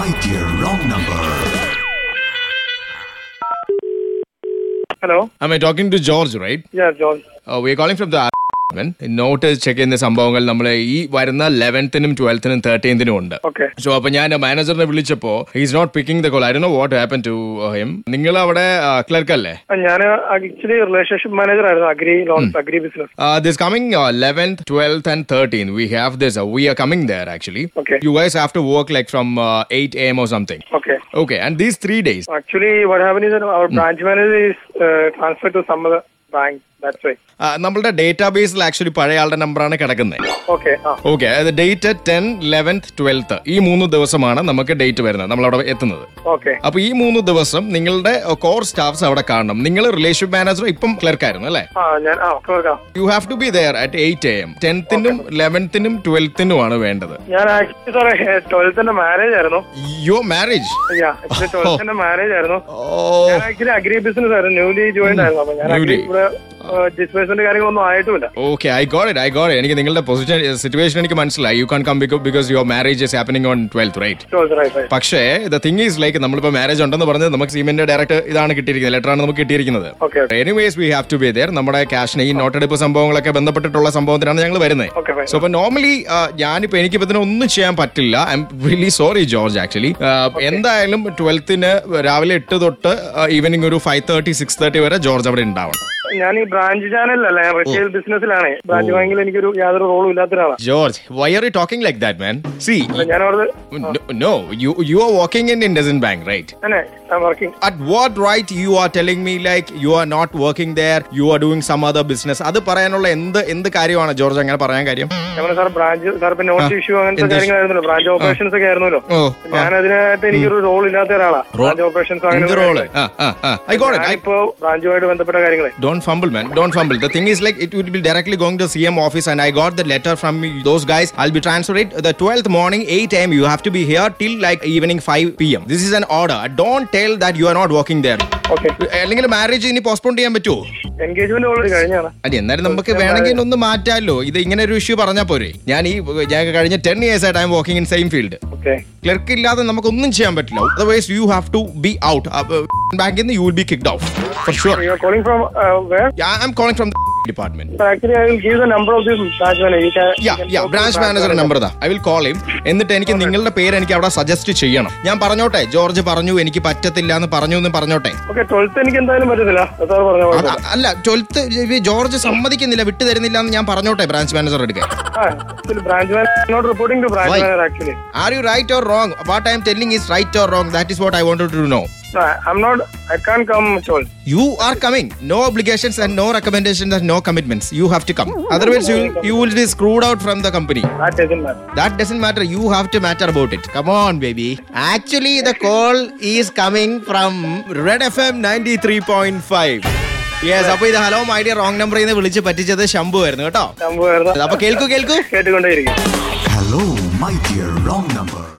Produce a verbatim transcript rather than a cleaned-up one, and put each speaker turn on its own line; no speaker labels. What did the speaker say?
My dear wrong number.
Hello.
Am I talking to George, right?
Yeah, George.
Uh, we are calling from the note check ചെയ്യുന്ന സംഭവങ്ങൾ നമ്മൾ ഈ വരുന്ന ലെവൻത്തിനും ട്വൽത്തിനും തേർട്ടീൻത്തിനും ഉണ്ട്. So അപ്പൊ ഞാൻ മാനേജറിനെ വിളിച്ചപ്പോ is not picking the call. I don't know what happen to him. നിങ്ങൾ അവിടെ ക്ലർക്ക് അല്ലേ?
ഞാൻ ആക്ച്വലി റിലേഷൻഷിപ്പ് മാനേജർ ആയിരുന്നു agri loans agri business.
This coming eleventh twelfth and thirteen we have this uh, we are coming there actually.
Okay.
You guys have to work like from uh, eight a.m. or something.
Okay.
Okay, and these three days
actually what happened is that our hmm. branch manager is uh, transferred to some other bank. That's right.
നമ്മളുടെ ഡേറ്റാബേസിൽ actually പഴയ ആളുടെ നമ്പറാണ് കിടക്കുന്നത്.
Okay
okay അത് date ten eleventh twelfth ഈ മൂന്ന് ദിവസമാണ് നമുക്ക് ഡേറ്റ് വരുന്നത് നമ്മളവിടെ എത്തുന്നത്.
ഓക്കെ
അപ്പൊ ഈ മൂന്ന് ദിവസം നിങ്ങളുടെ കോർ സ്റ്റാഫ്സ് അവിടെ കാണണം. നിങ്ങൾ റിലേഷൻഷിപ്പ് മാനേജർ ഇപ്പം ക്ലർക്ക് ആയിരുന്നു അല്ലേ? You have to be there at eight A M. ടെൻത്തിനും ലെവൻത്തിനും ട്വൽത്തിനും ആണ് വേണ്ടത്.
ഞാൻ ആക്ച്വലി സാറേ ട്വൽത്തിന്റെ മാരേജ് ആയിരുന്നു.
Your marriage?
ട്വൽത്തിന്റെ മാരേജ് ആയിരുന്നു. ഞാൻ ആക്ച്വലി അഗ്രി ബിസിനസ് ആയിരുന്നു, ന്യൂലി ജോയിൻ ആയിരുന്നു. അപ്പൊ ഞാൻ ഡിസ്പേഴ്സ്മെന്റ് കാര്യങ്ങളൊന്നും ആയിട്ടുമില്ല.
Okay, I got it I got it. എനിക്ക് നിങ്ങളുടെ പൊസിഷൻ സിറ്റുവേഷൻ എനിക്ക് മനസ്സിലായി. You can come because your marriage is happening on twelfth, right? പക്ഷേ ദ തിങ് ഈസ് ലൈക്ക് നമ്മളിപ്പോ മാരേജ് ഉണ്ടെന്ന് പറഞ്ഞത് നമുക്ക് സീമെന്റ് ഡയറക്റ്റ് ഇതാണ് കിട്ടിയിരിക്കുന്നത്, ലെറ്റർ ആണ് നമുക്ക് കിട്ടിയിരിക്കുന്നത്. Anyways we have to be there. നമ്മുടെ ക്യാഷിന് ഈ നോട്ടെടുപ്പ് സംഭവങ്ങളൊക്കെ ബന്ധപ്പെട്ടിട്ടുള്ള സംഭവത്തിനാണ് ഞങ്ങൾ വരുന്നത്. സോ അപ്പൊ നോർമലി ഞാനിപ്പോ എനിക്കിപ്പോ ഇതിനെ ഒന്നും ചെയ്യാൻ പറ്റില്ല. I'm really sorry George. Actually എന്തായാലും ട്വൽത്തിന് രാവിലെ എട്ട് തൊട്ട് ഈവനിങ് ഒരു ഫൈവ് തേർട്ടി സിക്സ് തേർട്ടി വരെ ജോർജ് അവിടെ ഉണ്ടാവണം.
ഞാൻ ഈ ബ്രാഞ്ച് ചാനലിലല്ല, ഞാൻ റീറ്റെയിൽ ബിസിനസ്സിലാണ്. ബ്രാഞ്ച് ബാങ്കിൽ എനിക്കൊരു യാതൊരു റോളും ഇല്ലാത്തതാണ്.
George, why are you talking like that, man? See,
ഞാൻ അവിടെ
no, you you are working in IndusInd Bank, right?
അതെ, I'm working.
At what right you are telling me like you are not working there, you are doing some other business? അത് പറയാനുള്ള എന്ത് എന്ത് കാര്യമാണ് George അങ്ങനെ പറയാൻ കാര്യം?
നമ്മൾ സാർ ബ്രാഞ്ച് സാർ പിന്നെ നോട്ട് ഇഷ്യൂ അങ്ങനത്തെ കാര്യങ്ങളായിരുന്നല്ലോ, ബ്രാഞ്ച് ഓപ്പറേഷൻസ് ഒക്കെ ആയിരുന്നല്ലോ. ഞാൻ അതിനായിട്ട് എനിക്കൊരു റോൾ ഇല്ലാത്ത ഒരാളാണ്. ബ്രാഞ്ച് ഓപ്പറേഷൻസ് അങ്ങനെ ഇപ്പോ ബ്രാഞ്ചുമായിട്ട് ബന്ധപ്പെട്ട കാര്യങ്ങളെ.
Don't fumble, man. Don't fumble. The thing is like it would be directly going to C M office and I got the letter from those guys. I'll be transferred the twelfth morning eight a.m. You have to be here till like evening five p.m. This is an order. Don't tell that you are not working there.
Okay.
അല്ലെങ്കിൽ marriage ഇനി postpone ചെയ്യാൻ പറ്റുമോ?
Engagement already കഴിഞ്ഞാണ്.
അതെ, എന്നാലും നമുക്ക് വേണമെങ്കിൽ ഒന്ന് മാറ്റാമല്ലോ. ഇത് ഇങ്ങനെ ഒരു ഇഷ്യൂ പറഞ്ഞാൽ പോരെ? ഞാൻ ഈ ഞാൻ കഴിഞ്ഞ ടെൻ ഇയേഴ്സ് ആയിട്ട് I am working in same field. Clerk ഇല്ലാതെ നമുക്കൊന്നും ചെയ്യാൻ പറ്റില്ല. Otherwise you have to be out. ബാങ്കിൽ നിന്ന് you will be kicked out for sure.
You are calling from uh, where?
Yeah, I'm calling from the department.
So actually I will give the number of this branch manager. You can,
yeah, you can yeah, branch manager number da. I will call him. എന്നിട്ട് എനിക്ക് നിങ്ങളുടെ പേര് എനിക്ക് അവിടെ suggest ചെയ്യണം. ഞാൻ പറഞ്ഞോട്ടെ, George പറഞ്ഞു എനിക്ക് പറ്റത്തില്ല എന്ന് പറഞ്ഞു എന്ന് പറഞ്ഞോട്ടെ.
Okay, twelfth എനിക്ക് എന്തായാലും പറ്റത്തില്ല. സാർ പറഞ്ഞു.
അല്ല, ട്വൽത്ത് ജോർജ് സമ്മതിക്കുന്നില്ല, വിട്ടു തരുന്നില്ല എന്ന് ഞാൻ പറഞ്ഞോട്ടെ ബ്രാഞ്ച് മാനേജർ എടുക്കാൻ.
Actually branch manager not reporting to branch manager actually.
Are you right or wrong? What I am telling is right or wrong? That is what I wanted to know.
No, I'm not. I can't come at all.
You are coming. No obligations and no recommendations and no commitments. You have to come. Otherwise, you you will be screwed out from the company.
That doesn't matter.
That doesn't matter. You have to matter about it. Come on, baby. Actually, the call is coming from Red F M ninety-three point five. Yes, അപ്പൊ ഇത് hello my dear wrong നമ്പറിൽ നിന്ന് വിളിച്ച് പറ്റിച്ചത് ശംഭു ആയിരുന്നു കേട്ടോ.
ശംഭു ആയിരുന്നു.
അപ്പൊ കേൾക്കൂ കേൾക്കൂ
കേട്ടുകൊണ്ടേയിരിക്കും.
Hello, my dear wrong number.